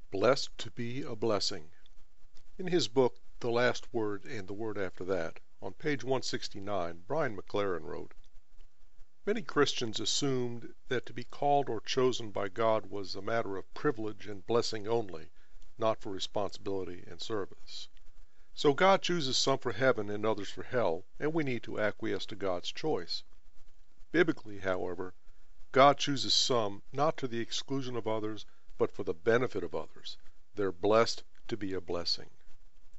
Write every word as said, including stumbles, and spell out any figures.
Blessed to be a blessing. In his book, The Last Word and the Word After That, on page one sixty-nine, Brian McLaren wrote, "Many Christians assumed that to be called or chosen by God was a matter of privilege and blessing only, not for responsibility and service. So God chooses some for heaven and others for hell, and we need to acquiesce to God's choice. Biblically, however, God chooses some not to the exclusion of others, but for the benefit of others. They're blessed to be a blessing."